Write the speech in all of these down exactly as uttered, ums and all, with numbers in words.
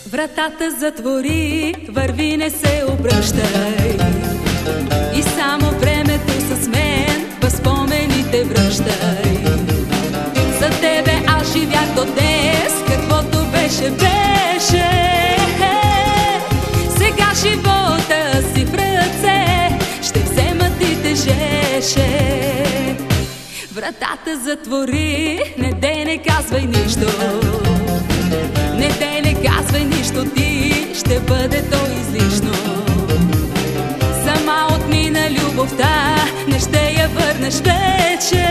Вратата затвори, върви, не се обръщай. И само времето с мен възпомените връщай. За тебе аз живях до днес, каквото беше, беше. Сега живота си в ръце ще взема ти тежеше. Вратата затвори, не дей, не казвай нищо. Не дей, не казвай нищо, ти ще бъде то излишно. Сама отмина любовта, не ще я върнеш вече.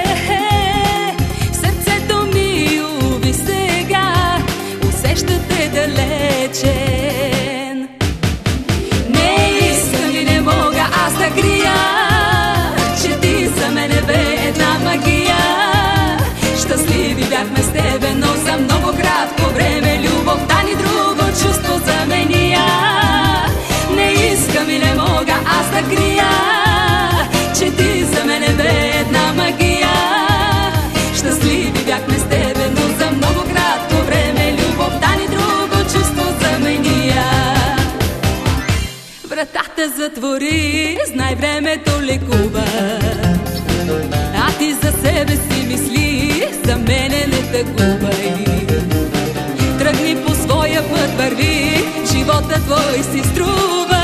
Сърцето ми уви сега, усещате далечен. Не искам и не мога аз да крия, че ти за мене бе една магия. Щастливи бяхме с тебе, но за много кратко време любовта ни друго чувство заменя. Не искам и не мога аз да крия, че ти за мене бе една магия. Щастливи бяхме с тебе, но за много кратко време любовта ни друго чувство заменя. Вратата затвори, знай времето лекува, а ти за себе си мисли, за мене не тъгувай. Тръгни по своя път, върви, живота твой си струва.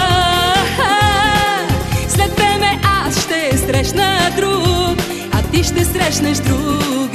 След време аз ще срещна друг, а ти ще срещнеш друг.